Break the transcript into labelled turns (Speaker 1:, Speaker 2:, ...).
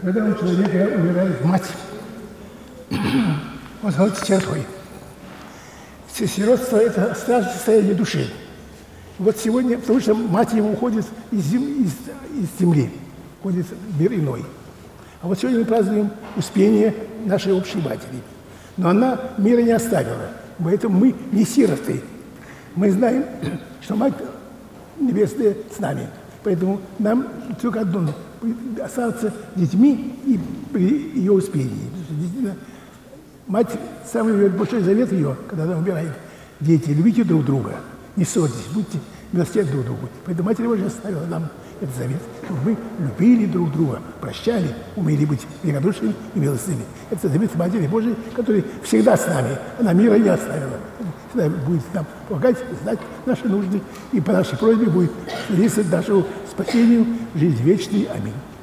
Speaker 1: Когда у человека умирает мать, он становится сиротой. Сиротство – это страшное состояние души. Вот сегодня, потому что мать его уходит из земли, уходит в мир иной. А вот сегодня мы празднуем успение нашей общей матери. Но она мира не оставила, поэтому мы не сироты. Мы знаем, что Мать Небесная с нами. Поэтому нам только одно – оставаться детьми и при ее успении. Действительно, мать, самый большой завет ее, когда она умирает: дети, любите друг друга, не ссорьтесь, будьте милосердны друг другу. Поэтому Матерь Божья оставила нам этот завет, чтобы мы любили друг друга, прощали, умели быть великодушными и милостивыми. Это завет Матери Божией, который всегда с нами. Она мира не оставила. Всегда будет нам помогать, знать наши нужды, и по нашей просьбе будет содействовать нашему спасению в жизнь вечной. Аминь.